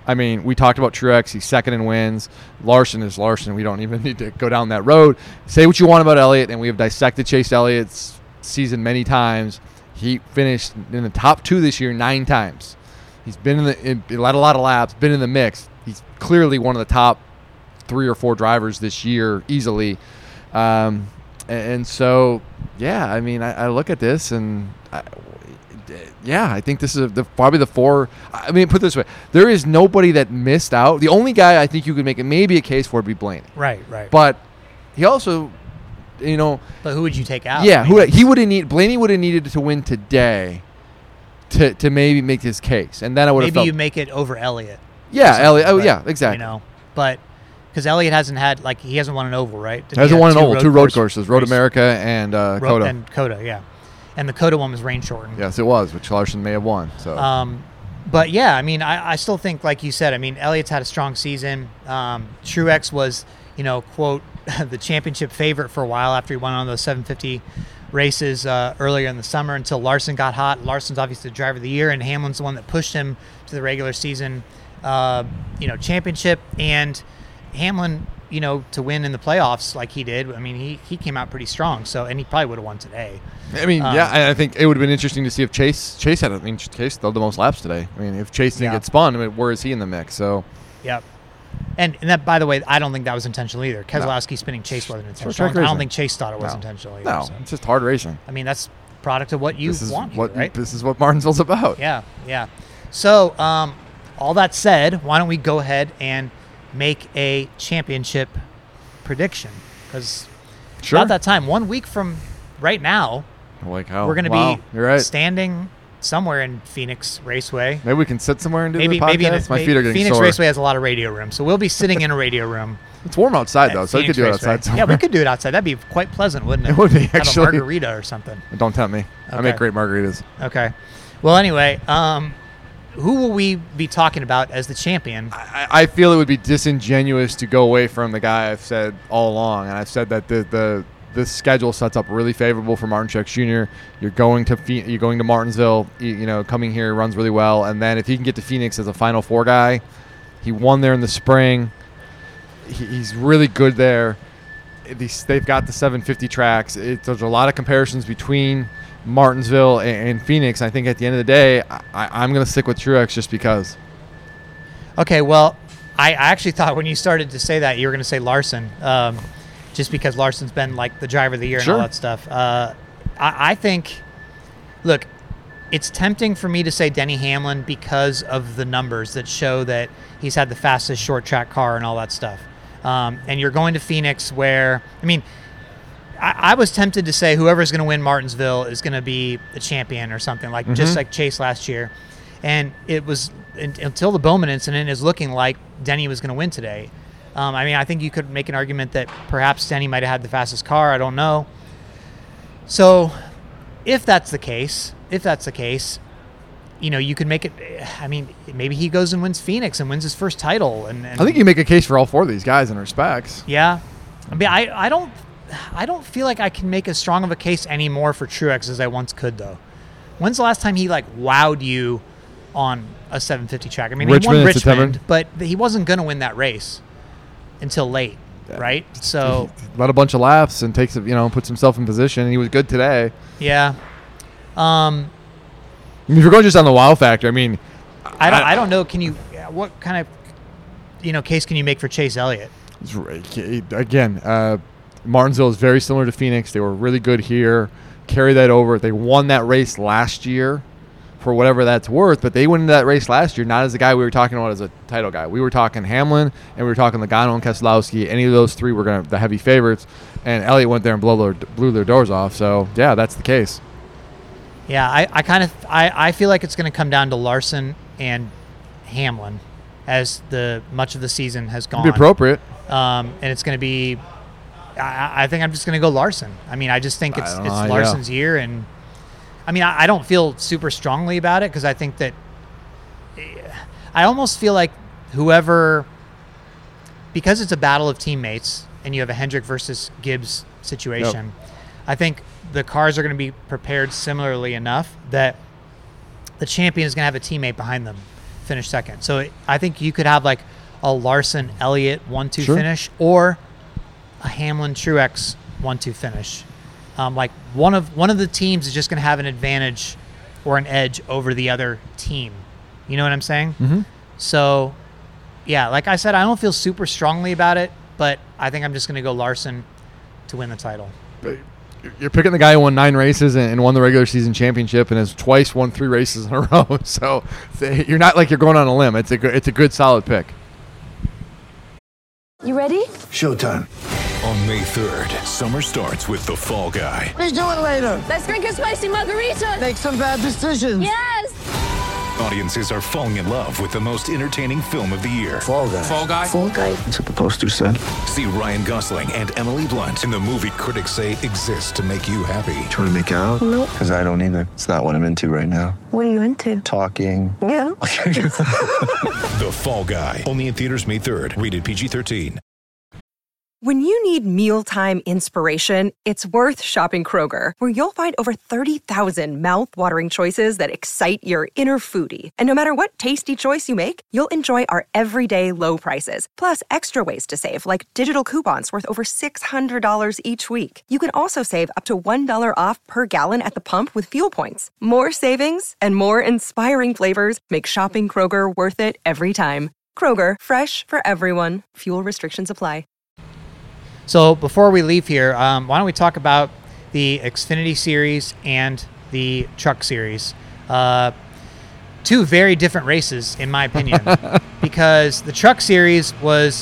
I mean, we talked about Truex. He's second in wins. Larson is Larson. We don't even need to go down that road. Say what you want about Elliott, and we have dissected Chase Elliott's season many times. He finished in the top two this year nine times. He's been in the in, led a lot of laps, been in the mix. He's clearly one of the top three or four drivers this year easily. Um, and, and so, yeah, I mean, I, I look at this and, I, yeah, I think this is the, probably the four. I mean, put it this way. There is nobody that missed out. The only guy I think you could make it maybe a case for would be Blaney. Right, right. But he also, you know. But who would you take out? Yeah, I mean, who he would have need Blaney would have needed to win today to to maybe make his case. And then I would have Maybe felt. you make it over Elliott. Yeah, Elliott. Oh, but, yeah, exactly. You know, but because Elliott hasn't had, like, he hasn't won an oval, right? Didn't He hasn't have won an two oval. road Two road course courses, Road race- America and uh, Road- Coda. And Coda, yeah. And the Coda one was rain shortened. Yes, it was, which Larson may have won. So. Um, but yeah, I mean, I, I still think, like you said, I mean, Elliott's had a strong season. Um, Truex was, you know, quote, the championship favorite for a while after he won on those seven fifty races uh, earlier in the summer until Larson got hot. Larson's obviously the driver of the year, and Hamlin's the one that pushed him to the regular season, uh, you know, championship. And Hamlin, you know, to win in the playoffs like he did, I mean, he, he came out pretty strong. So, and he probably would have won today. I mean, Um, yeah, I I think it would have been interesting to see if Chase Chase had. I mean, Chase still the most laps today. I mean, if Chase didn't Yeah. get spun, I mean, where is he in the mix? So, Yep. And, and that, by the way, I don't think that was intentional either. Keselowski spinning Chase wasn't Short intentional. track I don't racing. think Chase thought it was No. intentional either. no, so. it's just hard racing. I mean, that's product of what you this is want, what here, right? this is what Martinsville's about. Yeah, yeah. So, um, all that said, why don't we go ahead and make a championship prediction? Because Sure. about that time, one week from right now, Like how we're going to wow, be You're right. standing somewhere in Phoenix Raceway. Maybe we can sit somewhere and do Maybe, the podcast. maybe in a, My may- feet are getting Phoenix sore. Raceway has a lot of radio room, so we'll be sitting in a radio room. It's warm outside though, at so we could Phoenix do it Raceway. outside. Somewhere. Yeah, we could do it outside. That'd be quite pleasant, wouldn't it? It would be, Have actually. a margarita or something. Don't tempt me. I Okay. make great margaritas. Okay. Well, anyway, um, who will we be talking about as the champion? I, I feel it would be disingenuous to go away from the guy I've said all along, and I've said that the the the schedule sets up really favorable for Martin Truex Junior You're going to Phe- you're going to Martinsville. You, you know, coming here runs really well, and then if he can get to Phoenix as a Final Four guy, he won there in the spring. He, he's really good there. These, they've got the seven fifty tracks. It, there's a lot of comparisons between Martinsville and, and Phoenix. I think at the end of the day, I, I'm going to stick with Truex just because. Okay, well, I, I actually thought when you started to say that you were going to say Larson, um, just because Larson's been like the driver of the year Sure. and all that stuff. Uh, I, I think, look, it's tempting for me to say Denny Hamlin because of the numbers that show that he's had the fastest short track car and all that stuff. Um, and you're going to Phoenix where, I mean, I, I was tempted to say whoever's going to win Martinsville is going to be the champion or something, like just Mhm. like Chase last year. And it was in, until the Bowman incident is looking like Denny was going to win today. Um, I mean, I think you could make an argument that perhaps Denny might have had the fastest car. I don't know. So if that's the case, if that's the case, you know, you could make it. I mean, maybe he goes and wins Phoenix and wins his first title. And, and I think you make a case for all four of these guys in respects. yeah, I mean, I, I don't, I don't feel like I can make as strong of a case anymore for Truex as I once could, though. When's the last time he like wowed you on a seven fifty track? I mean, Richmond he in won Richmond, September. but he wasn't going to win that race until late, Yeah. right? So He led a bunch of laps and takes, you know, puts himself in position. And he was good today. yeah, um, I mean, if you're going just on the wow factor, I mean, I don't, I don't know. Can you, what kind of, you know, case can you make for Chase Elliott? it's re- again, uh, Martinsville is very similar to Phoenix. They were really good here. Carry that over. They won that race last year, for whatever that's worth. But they went into that race last year not as the guy we were talking about as a title guy. We were talking Hamlin and we were talking Logano and Keselowski. Any of those three were going to the heavy favorites, and Elliott went there and blew their blew their doors off. So yeah, that's the case. Yeah, I, I kind of I, I feel like it's going to come down to Larson and Hamlin as the much of the season has gone. It'd be appropriate. Um, and it's going to be. I, I think I'm just going to go Larson. I mean, I just think I it's don't it's know, yeah. Larson's year, and I mean, I, I don't feel super strongly about it because I think that I almost feel like whoever, because it's a battle of teammates, and you have a Hendrick versus Gibbs situation. I think the cars are going to be prepared similarly enough that the champion is going to have a teammate behind them finish second. So it, I think you could have like a Larson Elliott one two Sure. finish or a Hamlin Truex one two finish. Um, like one of one of the teams is just going to have an advantage or an edge over the other team. You know what I'm saying? Mm-hmm. So, yeah, like I said, I don't feel super strongly about it, but I think I'm just going to go Larson to win the title. You're picking the guy who won nine races and, and won the regular season championship and has twice won three races in a row. So you're not like you're going on a limb. It's a good, it's a good solid pick. You ready? Showtime. On May third, summer starts with The Fall Guy. Let's do it later. Let's drink a spicy margarita. Make some bad decisions. Yes. Audiences are falling in love with the most entertaining film of the year. Fall guy. Fall Guy. Fall guy. That's what the poster said. See Ryan Gosling and Emily Blunt in the movie critics say exists to make you happy. Trying to make it out? Nope. Because I don't either. It's not what I'm into right now. What are you into? Talking. Yeah. The Fall Guy. Only in theaters May third. Rated P G thirteen. When you need mealtime inspiration, it's worth shopping Kroger, where you'll find over thirty thousand mouthwatering choices that excite your inner foodie. And no matter what tasty choice you make, you'll enjoy our everyday low prices, plus extra ways to save, like digital coupons worth over six hundred dollars each week. You can also save up to one dollar off per gallon at the pump with fuel points. More savings and more inspiring flavors make shopping Kroger worth it every time. Kroger, fresh for everyone. Fuel restrictions apply. So before we leave here, um, why don't we talk about the Xfinity Series and the Truck Series? Uh, two very different races, in my opinion, because the Truck Series was,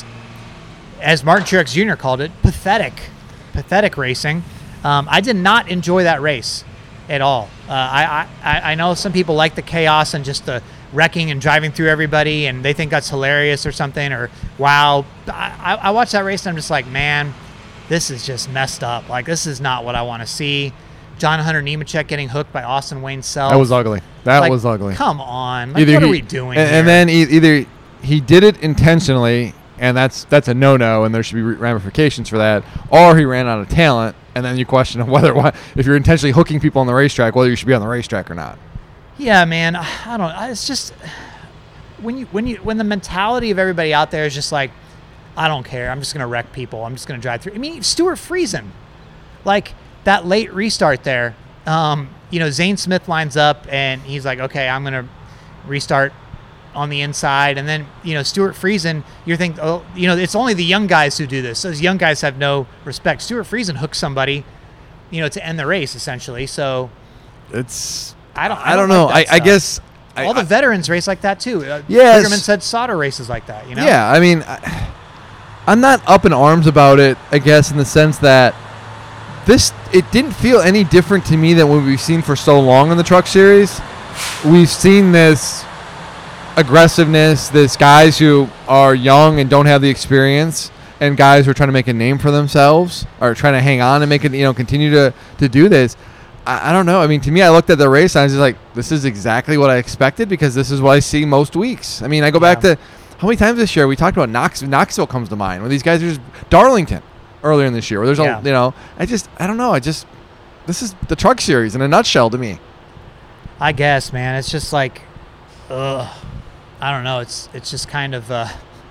as Martin Truex Junior called it, pathetic, pathetic racing. Um, I did not enjoy that race at all. Uh, I, I I know some people like the chaos and just the wrecking and driving through everybody, and they think that's hilarious or something, or wow. I, I watched that race and I'm just like, man, this is just messed up. Like, this is not what I want to see. John Hunter Nemechek getting hooked by Austin Wayne Self. That was ugly. That Like, was ugly. Come on. Like, Either what he- are we doing And, here? and then e- either he did it intentionally, and that's that's a no-no, and there should be ramifications for that, or he ran out of talent, and then you question whether if you're intentionally hooking people on the racetrack, whether you should be on the racetrack or not. Yeah, man. I don't. It's just when you when you when the mentality of everybody out there is just like, I don't care. I'm just gonna wreck people. I'm just gonna drive through. I mean, Stuart Friesen, like that late restart there. Um, you know, Zane Smith lines up and he's like, okay, I'm gonna restart on the inside, and then you know Stuart Friesen. You're thinking, oh, you know, it's only the young guys who do this. Those young guys have no respect. Stuart Friesen hooks somebody, you know, to end the race essentially. So It's I don't. I don't know. like I, that I stuff. guess All I, the veterans race like that too. Uh, Yes. Kligerman said Sauter races like that. You know. Yeah, I mean, I, I'm not up in arms about it, I guess, in the sense that this, it didn't feel any different to me than what we've seen for so long in the Truck Series. We've seen this aggressiveness, this guys who are young and don't have the experience, and guys who are trying to make a name for themselves, or trying to hang on and make it, you know, continue to, to do this. I, I don't know. I mean, to me, I looked at the race and I was just like, this is exactly what I expected, because this is what I see most weeks. I mean, I go back Yeah. to how many times this year we talked about Knox, Knoxville comes to mind, where these guys are just Darlington earlier in this year, where there's Yeah. a, you know, I just, I don't know. I just, this is the Truck Series in a nutshell to me. I guess, man. It's just like, ugh. I don't know. It's it's just kind of, uh,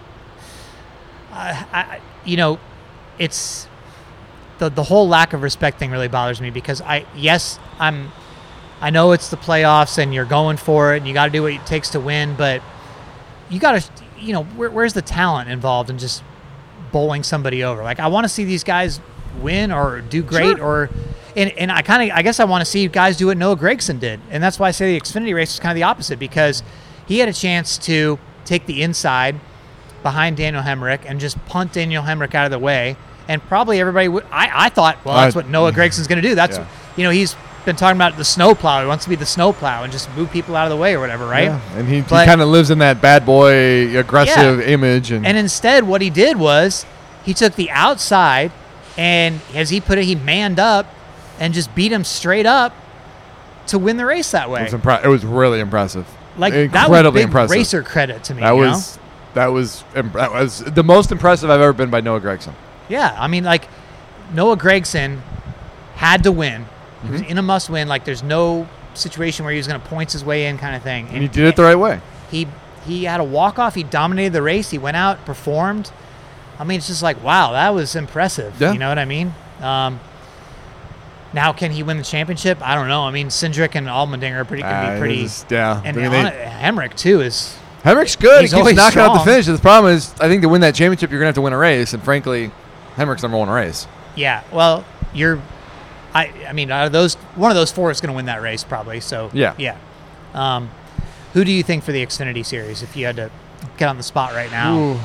I, I you know, it's the the whole lack of respect thing really bothers me, because I yes I'm, I know it's the playoffs and you're going for it and you got to do what it takes to win, but you got to, you know, where, where's the talent involved in just bowling somebody over? Like, I want to see these guys win or do great, Sure. or and, and I kind of I guess I want to see guys do what Noah Gragson did, and that's why I say the Xfinity race is kind of the opposite, because he had a chance to take the inside behind Daniel Hemrick and just punt Daniel Hemrick out of the way, and probably everybody would. I, I thought, well, that's I- what Noah Gragson's going to do. That's Yeah. you know he's been talking about the snowplow. He wants to be the snowplow and just move people out of the way or whatever, right? Yeah. And he, he But- kind of lives in that bad boy aggressive image. And, And instead, what he did was he took the outside, and as he put it, he manned up and just beat him straight up to win the race that way. it, was impre- it was really impressive. Like, that was incredibly big impressive. racer credit to me. That you know? was that was imp- that was the most impressive I've ever been by Noah Gragson. Yeah, I mean, like, Noah Gragson had to win. He Mm-hmm. was in a must-win. Like, there's no situation where he was going to points his way in kind of thing. And he did it the right way. He he had a walk-off. He dominated the race. He went out, performed. I mean, it's just like, wow, that was impressive. Yeah. You know what I mean? Um, now, can he win the championship? I don't know. I mean, Cindric and Allmendinger are pretty, can Uh, be pretty. it's just- yeah. And I mean, on, they- Hemrick, too, is. Hemrick's good. He's He keeps always knocking out the strong. finish. The problem is, I think to win that championship, you're going to have to win a race. And frankly, Hemrick's never won a race. Yeah. Well, you're. I, I mean, out of those, one of those four is going to win that race, probably. So, Yeah. Yeah. Um, who do you think for the Xfinity Series, if you had to get on the spot right now? Ooh.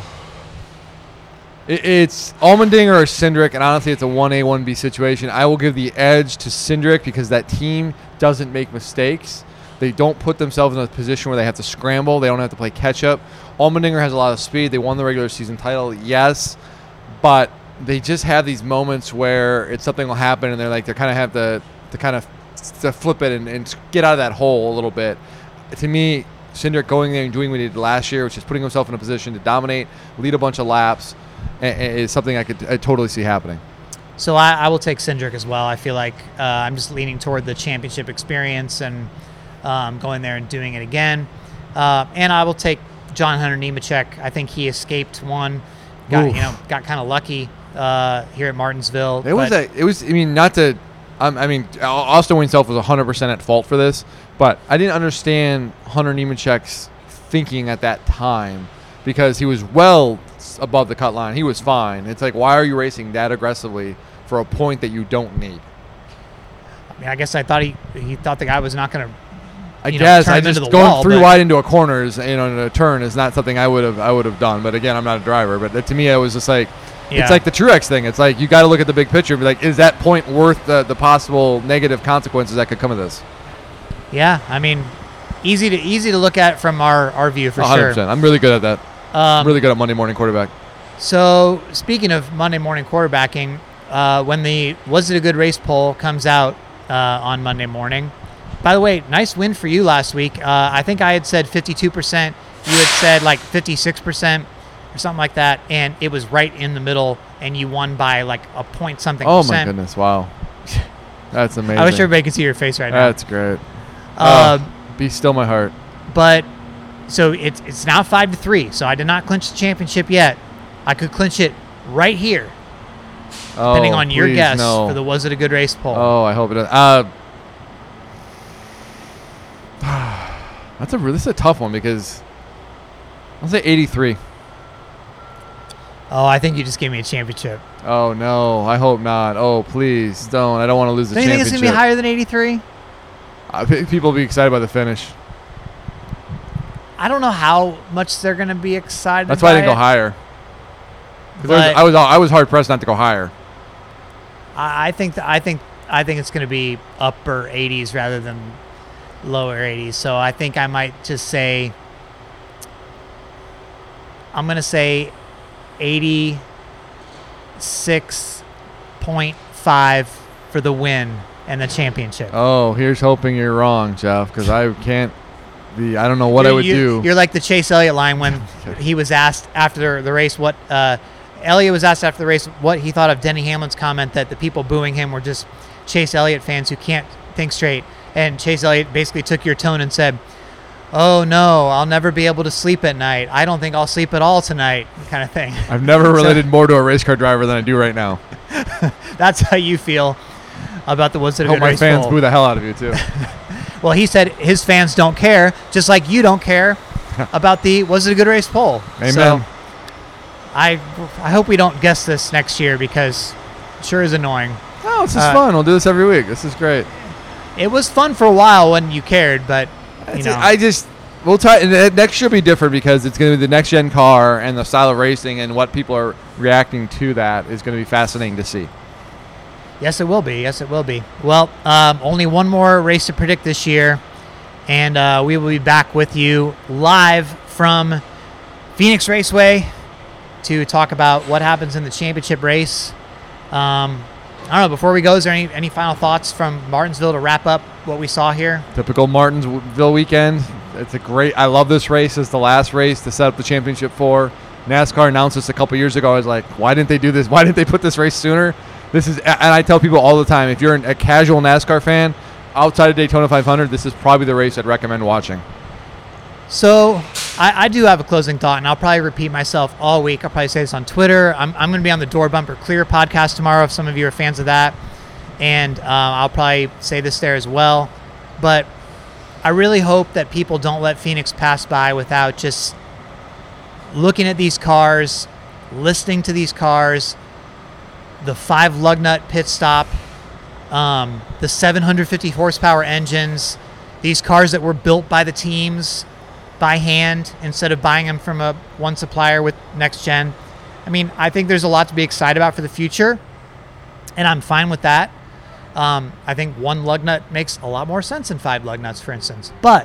It, it's Allmendinger or Cindric, and honestly, it's a one A, one B situation. I will give the edge to Cindric because that team doesn't make mistakes. They don't put themselves in a position where they have to scramble. They don't have to play catch-up. Allmendinger has a lot of speed. They won the regular season title, yes, but they just have these moments where it's something will happen, and they're like, they kind of have to, to kind of to flip it and, and get out of that hole a little bit. To me, Cindric going there and doing what he did last year, which is putting himself in a position to dominate, lead a bunch of laps, a- a- is something I could I totally see happening. So I, I will take Cindric as well. I feel like uh, I'm just leaning toward the championship experience and um, going there and doing it again. Uh, and I will take John Hunter Nemechek. I think he escaped one, got Oof. you know got kind of lucky uh, here at Martinsville. It was but- a, it was I mean not to um, I mean Austin himself was one hundred percent at fault for this, but I didn't understand Hunter Nemechek's thinking at that time because he was well above the cut line. He was fine. It's like, why are you racing that aggressively for a point that you don't need? I mean, I guess I thought he he thought the guy was not going to. I you know, guess turn I him just into the going wall, three but- wide into a corner is, you know, in a turn is not something I would have I would have done. But again, I'm not a driver. But that, to me, it was just like Yeah. it's like the Truex thing. It's like you got to look at the big picture and be like, is that point worth the, the possible negative consequences that could come of this? Yeah, I mean, easy to easy to look at from our, our view for one hundred sure. percent. I'm really good at that. Um, I'm really good at Monday morning quarterback. So, speaking of Monday morning quarterbacking, uh, when the Was It a Good Race poll comes out uh, on Monday morning, by the way, nice win for you last week. Uh, I think I had said fifty-two percent. You had said like fifty-six percent or something like that, and it was right in the middle, and you won by like a point something Oh, my percent. goodness. Wow. That's amazing. I wish everybody could see your face right now. That's great. Uh, Oh, be still my heart. But so it's it's now five to three. So I did not clinch the championship yet. I could clinch it right here, depending oh, on your please, guess no. for the Was It a Good Race poll. Oh, I hope it does. Uh, that's a re- this is a tough one because I'll say eighty-three. Oh, I think you just gave me a championship. Oh no, I hope not. Oh please don't. I don't want to lose the Do you think it's championship. going to be higher than eighty-three? Uh, pe- people will be excited by the finish. I don't know how much they're going to be excited. That's why I by didn't go it. higher. 'Cause there was- But- I was I was hard pressed not to go higher. I I think th- I think I think it's going to be upper eighties rather than lower eighties. So I think I might just say I'm going to say eighty-six point five for the win and the championship. Oh, here's hoping you're wrong, Jeff, because I can't be. I don't know what I You- would you- do. You're like the Chase Elliott line when he was asked after the race what uh, Elliott was asked after the race what he thought of Denny Hamlin's comment that the people booing him were just Chase Elliott fans who can't think straight. And Chase Elliott basically took your tone and said, "Oh no, I'll never be able to sleep at night. I don't think I'll sleep at all tonight," kind of thing. I've never So- related more to a race car driver than I do right now. That's how you feel about the Was It I a hope Good my Race fans poll. boo the hell out of you too. Well, he said his fans don't care, just like you don't care about the Was It a Good Race poll. Amen. So I I hope we don't guess this next year because it sure is annoying. Oh, this is Uh, fun. We'll do this every week. This is great. It was fun for a while when you cared, but you That's know, it. I just we'll try. And the next year will be different because it's going to be the next gen car and the style of racing and what people are reacting to. That is going to be fascinating to see. yes, it will be. Yes, it will be. Well, um, only one more race to predict this year, and uh, we will be back with you live from Phoenix Raceway to talk about what happens in the championship race. Um, I don't know. Before we go, is there any, any final thoughts from Martinsville to wrap up what we saw here? Typical Martinsville weekend. It's a great. I love this race. It's the last race to set up the championship for. NASCAR announced this a couple years ago. I was like, why didn't they do this? Why didn't they put this race sooner? This is, and I tell people all the time, if you're an, a casual NASCAR fan outside of Daytona five hundred, this is probably the race I'd recommend watching. So I, I do have a closing thought, and I'll probably repeat myself all week. I'll probably say this on Twitter. I'm, I'm going to be on the Door Bumper Clear podcast tomorrow if some of you are fans of that. And uh, I'll probably say this there as well. But I really hope that people don't let Phoenix pass by without just looking at these cars, listening to these cars, the five lug nut pit stop, um, the seven hundred fifty horsepower engines, these cars that were built by the teams by hand instead of buying them from a one supplier with next gen. I mean, I think there's a lot to be excited about for the future, and I'm fine with that. Um, I think one lug nut makes a lot more sense than five lug nuts, for instance. But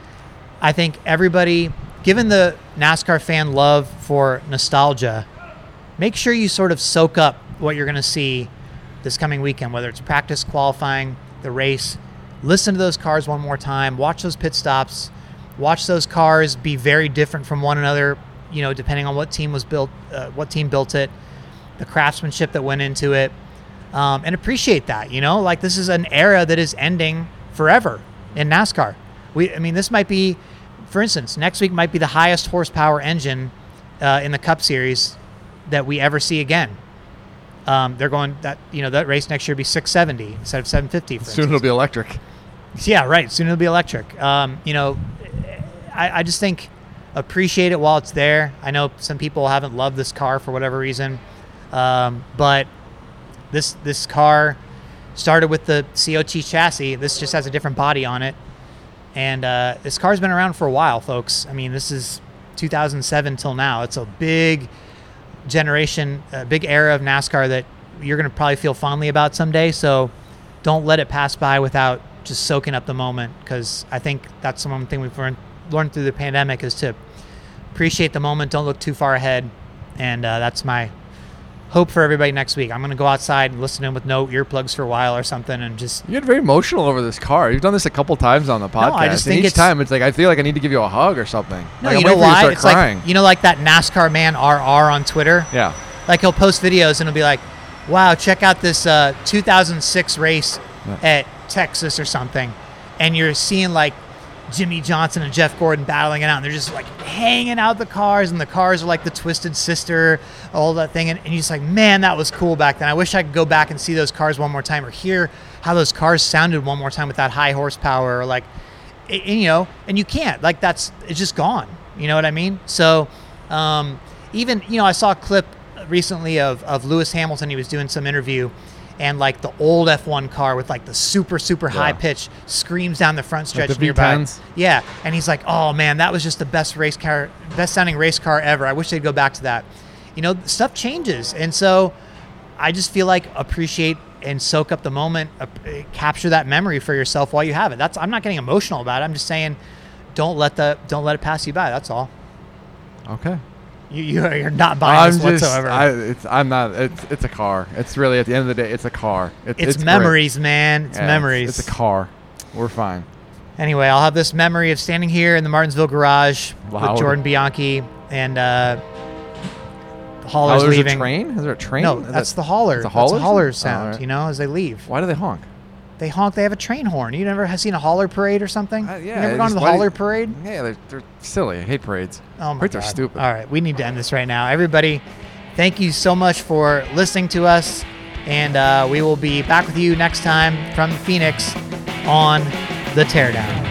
I think everybody, given the NASCAR fan love for nostalgia, make sure you sort of soak up what you're going to see this coming weekend, whether it's practice, qualifying, the race. Listen to those cars one more time. Watch those pit stops. Watch those cars be very different from one another, you know, depending on what team was built, uh, what team built it, the craftsmanship that went into it, um, and appreciate that. You know, like this is an era that is ending forever in NASCAR. We, I mean, this might be, for instance, next week might be the highest horsepower engine uh, in the Cup Series that we ever see again. Um, they're going that you know that race next year will be six seventy instead of seven fifty. For Soon instance. it'll be electric. Yeah, right. Soon it'll be electric. Um, you know, I, I just think appreciate it while it's there. I know some people haven't loved this car for whatever reason, um, but this this car started with the C O T chassis. This just has a different body on it, and uh, this car's been around for a while, folks. I mean, this is two thousand seven till now. It's a big generation, a big era of NASCAR that you're going to probably feel fondly about someday. So don't let it pass by without just soaking up the moment, because I think that's the one thing we've learned, learned through the pandemic is to appreciate the moment. Don't look too far ahead. And uh, that's my hope for everybody next week. I'm going to go outside and listen to him with no earplugs for a while or something and just... You get very emotional over this car. You've done this a couple times on the podcast. I just and think each it's- time it's like, I feel like I need to give you a hug or something. No, like, you I'm know waiting for why? you to It's start crying. like, you know, like that NASCAR man R R on Twitter? Yeah. Like he'll post videos and he'll be like, wow, check out this uh, two thousand six race Yeah. at Texas or something. And you're seeing like Jimmy Johnson and Jeff Gordon battling it out. And they're just like hanging out the cars, and the cars are like the Twisted Sister, all that thing. And, and you're just like, man, that was cool back then. I wish I could go back and see those cars one more time, or hear how those cars sounded one more time with that high horsepower, or like, it, and, you know, and you can't. Like that's, it's just gone. You know what I mean? So um, even, you know, I saw a clip recently of, of Lewis Hamilton. He was doing some interview, and like the old F one car with like the super, super Yeah. high pitch screams down the front stretch Like the nearby. V tens? Yeah. And he's like, oh man, that was just the best race car, best sounding race car ever. I wish they'd go back to that. You know, stuff changes. And so I just feel like appreciate and soak up the moment, uh, capture that memory for yourself while you have it. That's, I'm not getting emotional about it. I'm just saying, don't let the, don't let it pass you by. That's all. Okay. You, you're not buying I'm this just, whatsoever. I, it's, I'm not, it's, it's a car. It's really, at the end of the day, it's a car. It, it's, great. memories, man. It's Yeah, memories. It's, it's a car. We're fine. Anyway, I'll have this memory of standing here in the Martinsville garage Loud. with Jordan Bianchi and uh, the Oh, haulers there's leaving. a train? Is there a train? No, Is that's that- the hauler. it's a That's hauler a hauler sound? sound, Oh, all right. you know, as they leave. Why do they honk? They honk. They have a train horn. You never have seen a hauler parade or something? Uh, yeah, You never it gone to just- the why do hauler you- parade? Yeah, they're, they're silly. I hate parades. Oh my Parades God. are stupid. All right, we need to end this right now. Everybody, thank you so much for listening to us, and uh, we will be back with you next time from Phoenix on The Teardown.